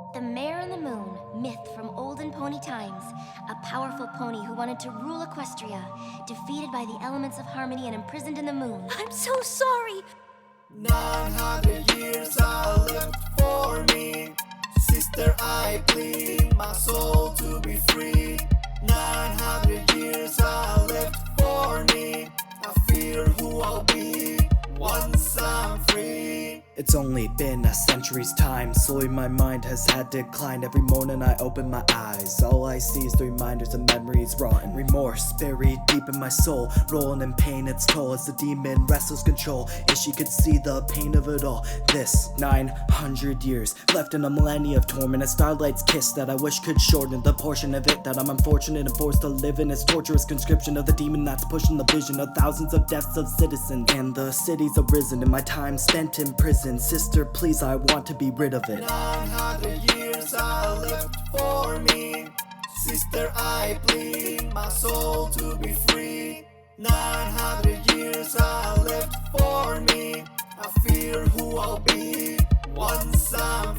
The Mare and the Moon, myth from olden pony times. A powerful pony who wanted to rule Equestria, defeated by the elements of harmony and imprisoned in the moon. I'm so sorry! 900 years are left for me. Sister, I plead my soul to be free. 900 years are left for me. I fear who I'll be once I'm free. It's only been a century's time. Slowly my mind has had declined. Every morning I open my eyes, all I see is the reminders of memories rotten. Remorse buried deep in my soul, rolling in pain its toll as the demon wrestles control. If she could see the pain of it all. This 900 years left in a millennia of torment, a starlight's kiss that I wish could shorten the portion of it that I'm unfortunate and forced to live in. Its torturous conscription of the demon that's pushing the vision of thousands of deaths of citizens. And the city's arisen in my time spent in prison. Sister, please, I want to be rid of it. 900 years are left for me. Sister, I plead my soul to be free. 900 years are left for me. I fear who I'll be once I'm